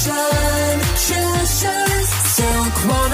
Silk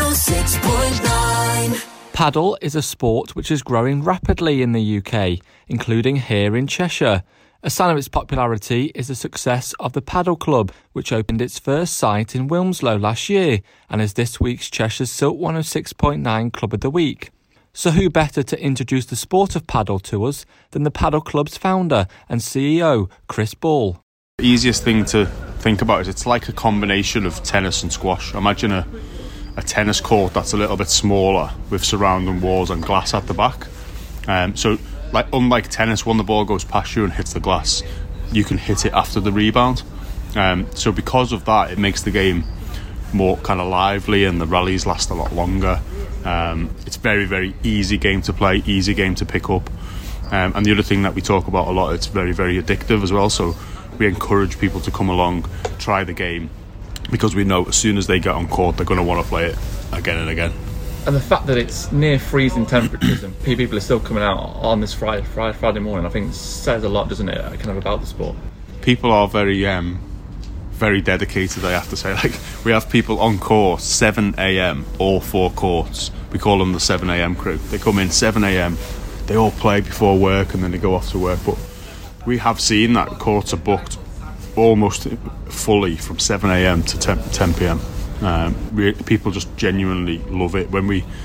106.9. Paddle is a sport which is growing rapidly in the UK, including here in Cheshire. A sign of its popularity is the success of the Paddle Club, which opened its first site in Wilmslow last year and is this week's Cheshire's Silk 106.9 Club of the Week. So who better to introduce the sport of paddle to us than the Paddle Club's founder and CEO, Chris Ball. The easiest thing to think about is it's like a combination of tennis and squash. Imagine a tennis court that's a little bit smaller with surrounding walls and glass at the back. So unlike tennis, when the ball goes past you and hits the glass, you can hit it after the rebound. So because of that, it makes the game more kind of lively and the rallies last a lot longer. It's very, very easy game to play, easy game to pick up. And the other thing that we talk about a lot, it's very, very addictive as well. So we encourage people to come along, try the game, because we know as soon as they get on court, they're going to want to play it again and again. And the fact that it's near freezing temperatures and people are still coming out on this Friday morning, I think says a lot, doesn't it, kind of about the sport? People are very dedicated, I have to say. Like, we have people on court 7 a.m, all 4 courts. We call them the 7 a.m. crew. They come in 7 a.m, they all play before work and then they go off to work. But we have seen that courts are booked almost fully from 7 a.m. to 10 p.m. People just genuinely love it.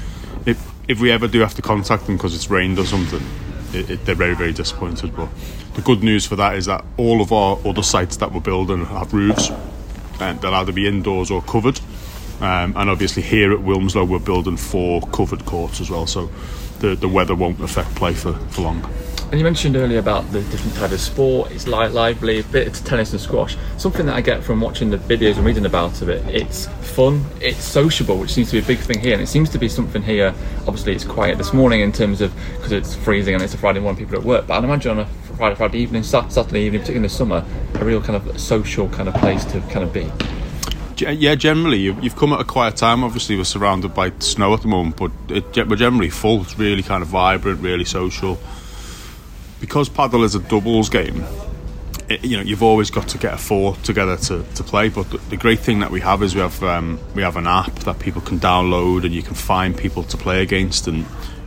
If we ever do have to contact them because it's rained or something, they're very, very disappointed. But the good news for that is that all of our other sites that we're building have roofs, and they'll either be indoors or covered. And obviously here at Wilmslow we're building 4 covered courts as well, so the weather won't affect play for long. And you mentioned earlier about the different type of sport. It's lively, a bit of tennis and squash. Something that I get from watching the videos and reading about it, it's fun, it's sociable, which seems to be a big thing here. And it seems to be something here, obviously it's quiet this morning in terms of, because it's freezing and it's a Friday morning, people are at work. But I'd imagine on a Friday evening, Saturday evening, particularly in the summer, a real kind of social kind of place to kind of be. Yeah, generally you've come at a quiet time. Obviously we're surrounded by snow at the moment, but we're generally full. It's really kind of vibrant, really social. Because paddle is a doubles game, you've always got to get a 4 together to play. But the great thing that we have is we have an app that people can download and you can find people to play against. And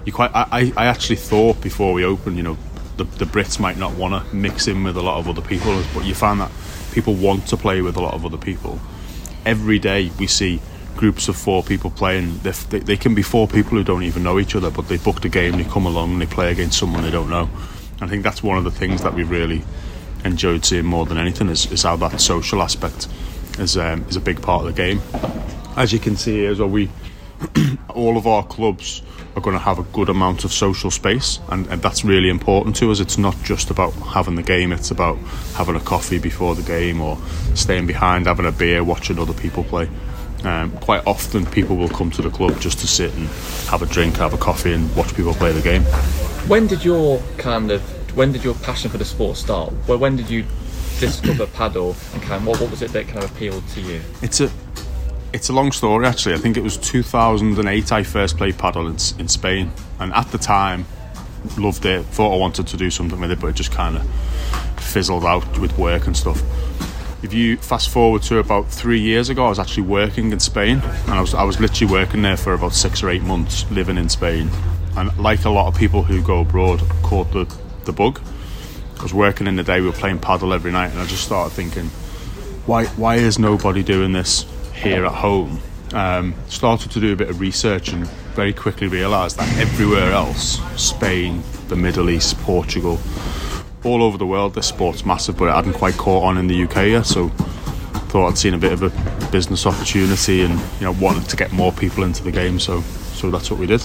I actually thought before we opened, the Brits might not want to mix in with a lot of other people, but you find that people want to play with a lot of other people. Every day we see groups of 4 people playing. They can be 4 people who don't even know each other, but they booked a game, they come along and they play against someone they don't know. I think that's one of the things that we really enjoyed seeing more than anything is how that social aspect is a big part of the game. As you can see here as well, all of our clubs are going to have a good amount of social space, and that's really important to us. It's not just about having the game, it's about having a coffee before the game or staying behind, having a beer, watching other people play. Quite often people will come to the club just to sit and have a drink, have a coffee and watch people play the game. When did your passion for the sport start? When did you discover paddle, and what was it that kind of appealed to you? It's a long story actually. I think it was 2008 I first played paddle in Spain, and at the time loved it, thought I wanted to do something with it, but it just kind of fizzled out with work and stuff. If you fast forward to about 3 years ago, I was actually working in Spain, and I was literally working there for about 6 or 8 months, living in Spain. And like a lot of people who go abroad, caught the bug. I was working in the day, we were playing paddle every night, and I just started thinking, why is nobody doing this here at home? Started to do a bit of research and very quickly realised that everywhere else, Spain, the Middle East, Portugal, all over the world, this sport's massive, but it hadn't quite caught on in the UK yet. So thought I'd seen a bit of a business opportunity and wanted to get more people into the game. So that's what we did.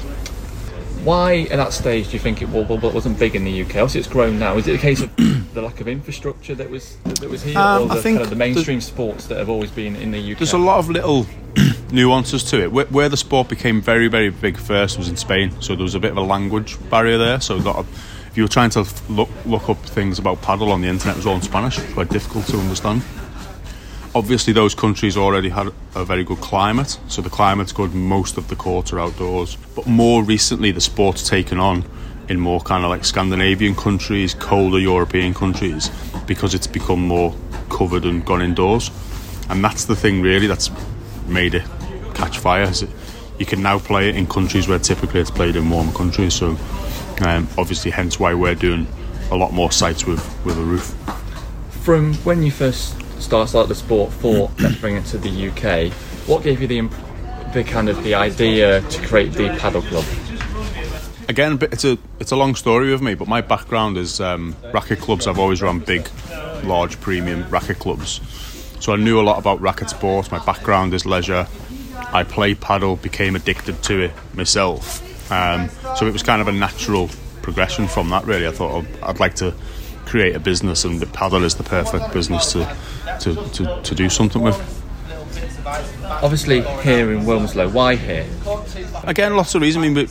Why at that stage do you think it wasn't big in the UK? Obviously it's grown now. Is it a case of the lack of infrastructure that was here, or I think kind of the mainstream sports that have always been in the UK? There's a lot of little nuances to it. Where the sport became very, very big first was in Spain, so there was a bit of a language barrier there. So if you were trying to look up things about paddle on the internet, it was all in Spanish. It was quite difficult to understand. Obviously those countries already had a very good climate, so the climate's good, most of the courts are outdoors. But more recently the sport's taken on in more kind of like Scandinavian countries, colder European countries, because it's become more covered and gone indoors. And that's the thing really that's made it catch fire. Is you can now play it in countries where typically it's played in warmer countries. So obviously hence why we're doing a lot more sites with a roof. From when you first started the sport for let's bring it to the UK, what gave you the idea to create the paddle club? Again, it's a long story with me, but my background is racket clubs. I've always run big, large, premium racket clubs. So I knew a lot about racket sports. My background is leisure. I played paddle, became addicted to it myself. So it was kind of a natural progression from that, really. I thought I'd like to create a business, and the paddle is the perfect business to do something with. Obviously, here in Wilmslow, why here? Again, lots of reasons. I mean,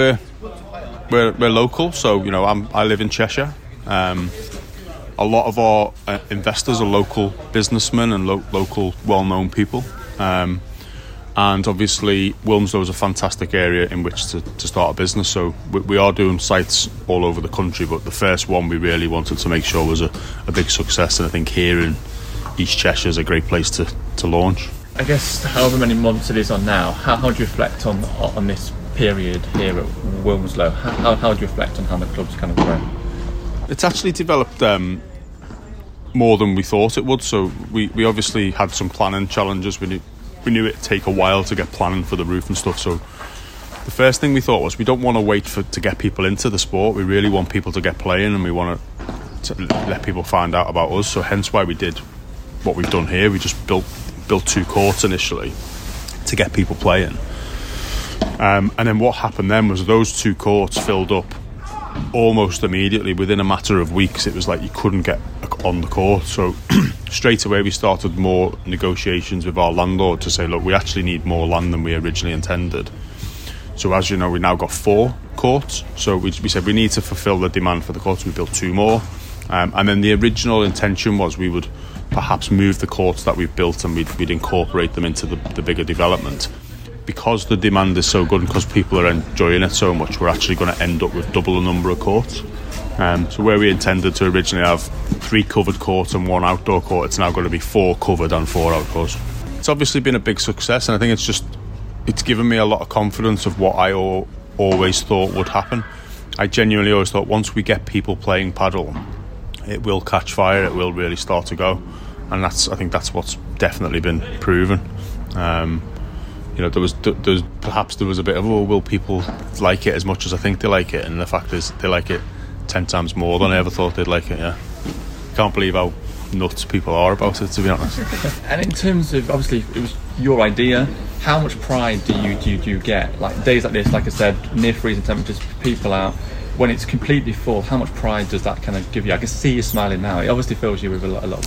we're local, so I live in Cheshire. A lot of our investors are local businessmen and local well-known people. And obviously Wilmslow is a fantastic area in which to start a business, so we are doing sites all over the country, but the first one we really wanted to make sure was a big success, and I think here in East Cheshire is a great place to launch. I guess however many months it is on now, how do you reflect on this period here at Wilmslow? How do you reflect on how the club's kind of grown? It's actually developed more than we thought it would, so we obviously had some planning challenges. We knew it'd take a while to get planning for the roof and stuff, so the first thing we thought was we don't want to wait to get people into the sport. We really want people to get playing, and we want to let people find out about us, so hence why we did what we've done here. We just built 2 courts initially to get people playing, and then what happened then was those 2 courts filled up almost immediately. Within a matter of weeks, it was like you couldn't get on the court, so straight away we started more negotiations with our landlord to say, look, we actually need more land than we originally intended. So as you know, we now got 4 courts, so we said we need to fulfill the demand for the courts. We built 2 more, and then the original intention was we would perhaps move the courts that we've built and we'd incorporate them into the bigger development. Because the demand is so good and because people are enjoying it so much, we're actually going to end up with double the number of courts. So where we intended to originally have 3 covered courts and 1 outdoor court, it's now going to be 4 covered and 4 outdoors. It's obviously been a big success, and I think it's given me a lot of confidence of what I always thought would happen. I genuinely always thought once we get people playing paddle, it will catch fire, it will really start to go, and I think that's what's definitely been proven. There was a bit of, will people like it as much as I think they like it, and the fact is they like it 10 times more than I ever thought they'd like it. Yeah, can't believe how nuts people are about it, to be honest. And in terms of, obviously it was your idea, how much pride do you get, like days like this, like I said, near freezing temperatures, people out, when it's completely full, how much pride does that kind of give you? I can see you smiling now. It obviously fills you with a lot of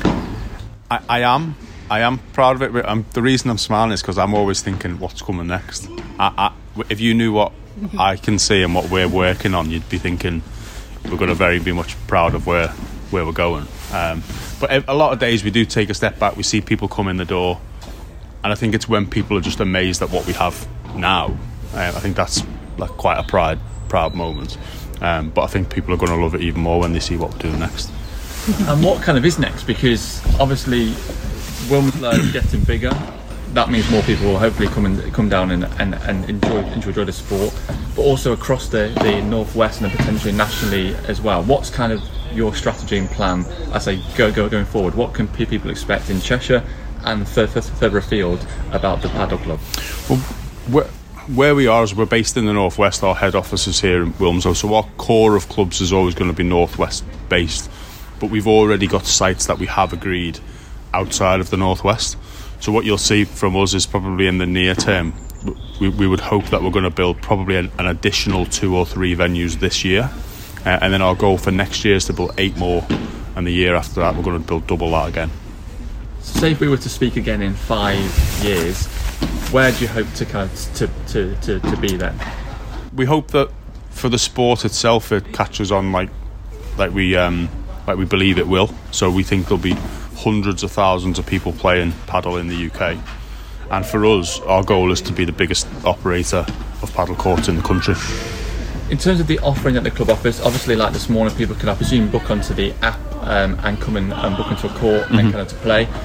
pride. I am proud of it. The reason I'm smiling is because I'm always thinking what's coming next. If you knew what I can see and what we're working on, you'd be thinking we're going to be much proud of where we're going. But a lot of days we do take a step back. We see people come in the door, and I think it's when people are just amazed at what we have now. I think that's like quite a proud moment. But I think people are going to love it even more when they see what we're doing next. And what kind of is next? Because obviously Wilmslow is getting bigger. That means more people will hopefully come down and enjoy the sport, but also across the northwest and potentially nationally as well. What's kind of your strategy and plan as I going forward? What can people expect in Cheshire and further afield about the paddle club? Well, where we are is we're based in the northwest. Our head office is here in Wilmslow, so our core of clubs is always going to be northwest based, but we've already got sites that we have agreed outside of the northwest. So what you'll see from us is probably in the near term, we would hope that we're going to build probably an additional 2 or 3 venues this year, and then our goal for next year is to build 8 more, and the year after that we're going to build double that again. Say if we were to speak again in 5 years, where do you hope to kind of to be then? We hope that for the sport itself it catches on like we believe it will. So we think there'll be hundreds of thousands of people playing paddle in the UK, and for us our goal is to be the biggest operator of paddle courts in the country. In terms of the offering that the club offers, obviously like this morning people can I presume book onto the app and come in and book into a court and kind of to play.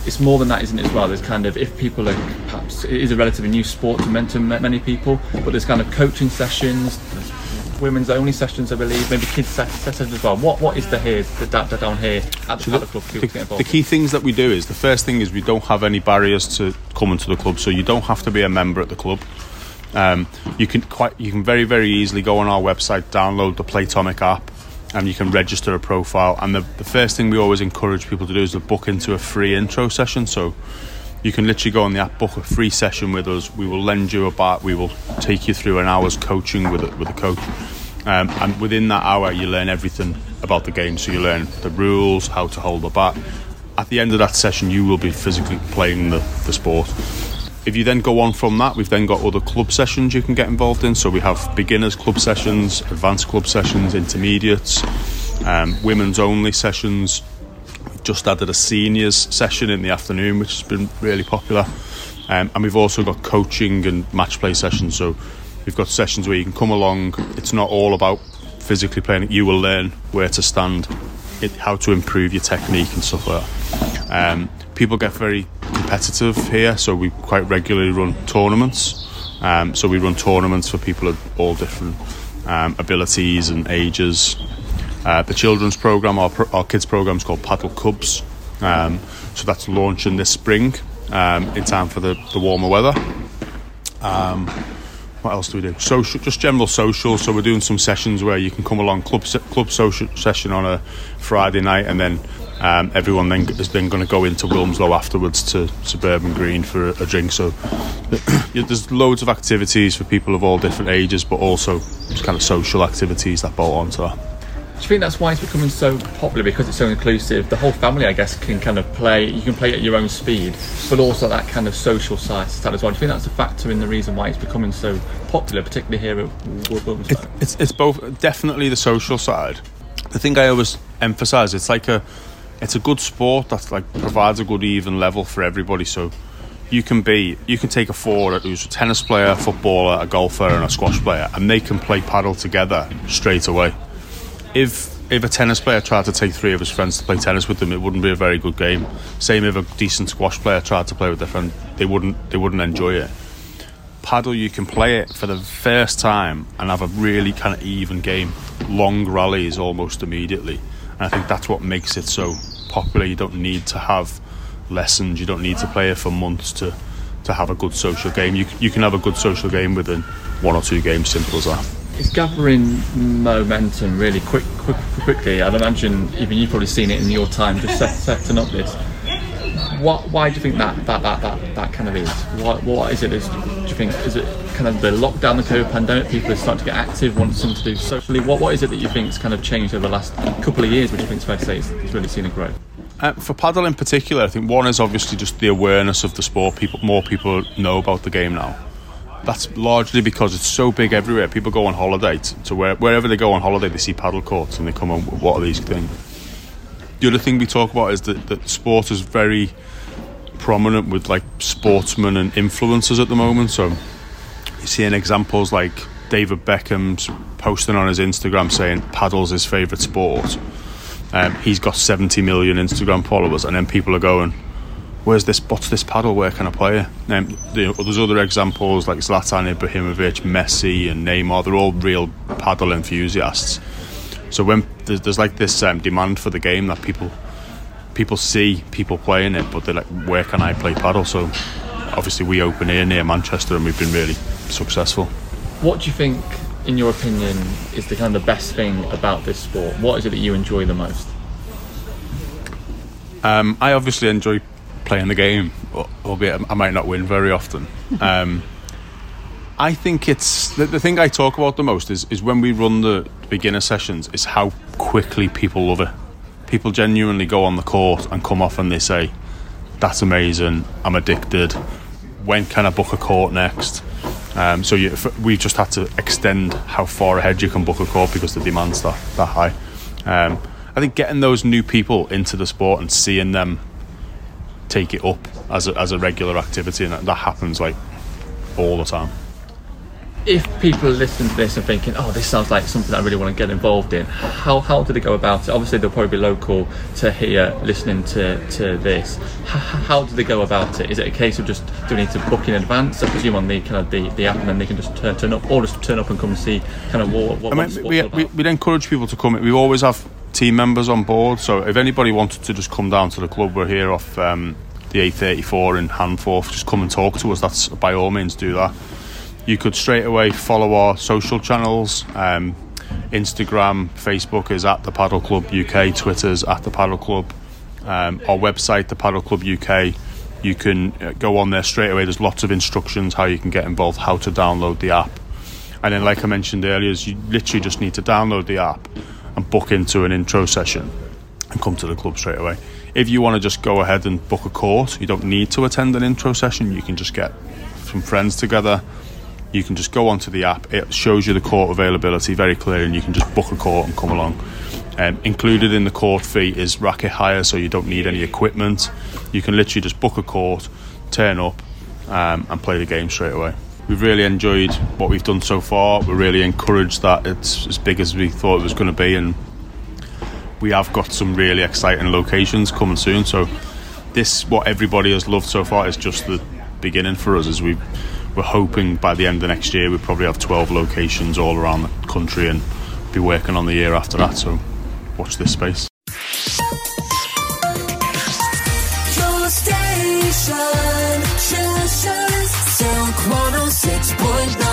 it's more than that, isn't it, as well? There's kind of, if people are, perhaps it is a relatively new sport to many people, but there's kind of coaching sessions, women's only sessions, I believe, maybe kids sessions as well. What is down here at the Paddle Club for people to get involved? The key things that we do is, the first thing is we don't have any barriers to coming to the club, so you don't have to be a member at the club. You can very, very easily go on our website, download the Playtomic app, and you can register a profile. And the first thing we always encourage people to do is to book into a free intro session. So you can literally go on the app, book a free session with us. We will lend you a bat. We will take you through an hour's coaching with a coach. And within that hour, you learn everything about the game. So you learn the rules, how to hold the bat. At the end of that session, you will be physically playing the sport. If you then go on from that, we've then got other club sessions you can get involved in. So we have beginners club sessions, advanced club sessions, intermediates, women's only sessions. We've just added a seniors session in the afternoon, which has been really popular. And we've also got coaching and match play sessions. So we've got sessions where you can come along. It's not all about physically playing. You will learn where to stand, how to improve your technique and stuff like that. People get very competitive here, so we quite regularly run tournaments. So we run tournaments for people of all different abilities and ages. The children's programme, our kids' programme is called Paddle Cubs. So that's launching this spring in time for the warmer weather. What else do we do? Social, just general social. So we're doing some sessions where you can come along, club social session on a Friday night, and then everyone then is then going to go into Wilmslow afterwards to Suburban Green for a drink. So there's loads of activities for people of all different ages, but also kind of social activities that bolt onto that. Do you think that's why it's becoming so popular, because it's so inclusive? The whole family, I guess, can kind of play. You can play at your own speed, but also that kind of social side as well. Do you think that's a factor in the reason why it's becoming so popular, particularly here at Wilmslow? It's both, definitely the social side. The thing I always emphasise, it's a good sport that provides a good even level for everybody. So you can take a forward who's a tennis player, a footballer, a golfer, and a squash player, and they can play paddle together straight away. If a tennis player tried to take three of his friends to play tennis with them, it wouldn't be a very good game. Same if a decent squash player tried to play with their friend, they wouldn't enjoy it. Paddle, you can play it for the first time and have a really kind of even game, long rallies almost immediately. And I think that's what makes it so popular. You don't need to have lessons, you don't need to play it for months to have a good social game. You can have a good social game within one or two games, simple as that. It's gathering momentum really quickly. I'd imagine even you've probably seen it in your time just setting up this. Why do you think that kind of is? What is it? Do you think, is it kind of the lockdown, the COVID pandemic, people are starting to get active, want something to do socially? What is it that you think's kind of changed over the last couple of years, which I think is fair to say it's really seen a growth? For paddle in particular, I think one is obviously just the awareness of the sport. More people know about the game now. That's largely because it's so big everywhere. People go on holiday to wherever they go on holiday, they see paddle courts and they come on, what are these things? The other thing we talk about is that sport is very prominent with sportsmen and influencers at the moment. So you're seeing examples like David Beckham's posting on his Instagram saying paddle's his favourite sport. He's got 70 million Instagram followers, and then people are going, what's this paddle, where can I play it? There's other examples like Zlatan Ibrahimovic, Messi and Neymar. They're all real paddle enthusiasts. So when there's this demand for the game, that people see people playing it, but they're like, where can I play paddle? So obviously we open here near Manchester, and we've been really successful. What do you think, in your opinion, is the kind of the best thing about this sport? What is it that you enjoy the most? I obviously enjoy playing the game, albeit I might not win very often. I think it's the thing I talk about the most is when we run the beginner sessions, is how quickly people love it. People genuinely go on the court and come off and they say, that's amazing, I'm addicted, when can I book a court next? We just had to extend how far ahead you can book a court because the demand's that high. I think getting those new people into the sport and seeing them take it up as a regular activity, and that happens all the time. if people are listening to this and thinking, oh, this sounds like something I really want to get involved in, how do they go about it? Obviously, they'll probably be local to here listening to this. How do they go about it? Is it a case of just do we need to book in advance? I presume on the kind of the app, and then they can just turn up, or just turn up and come and see kind of what we'd encourage people to come. We always have team members on board, so if anybody wanted to just come down to the club, we're here off the A34 in Handforth, just come and talk to us. That's by all means do that. You could straight away follow our social channels. Instagram, Facebook is at the Paddle Club UK, Twitter's at the Paddle Club. Our website, the Paddle Club UK, you can go on there straight away. There's lots of instructions how you can get involved, how to download the app. And then, like I mentioned earlier, you literally just need to download the app and book into an intro session and come to the club straight away. If you want to just go ahead and book a course, you don't need to attend an intro session. You can just get some friends together. You can just go onto the app. It shows you the court availability very clearly, and you can just book a court and come along. Included in the court fee is racket hire, so you don't need any equipment. You can literally just book a court, turn up, and play the game straight away. We've really enjoyed what we've done so far. We're really encouraged that it's as big as we thought it was going to be, and we have got some really exciting locations coming soon. So what everybody has loved so far is just the beginning for us, as we're hoping by the end of next year we probably have 12 locations all around the country and be working on the year after that, so watch this space. Your station, Silk 106.9.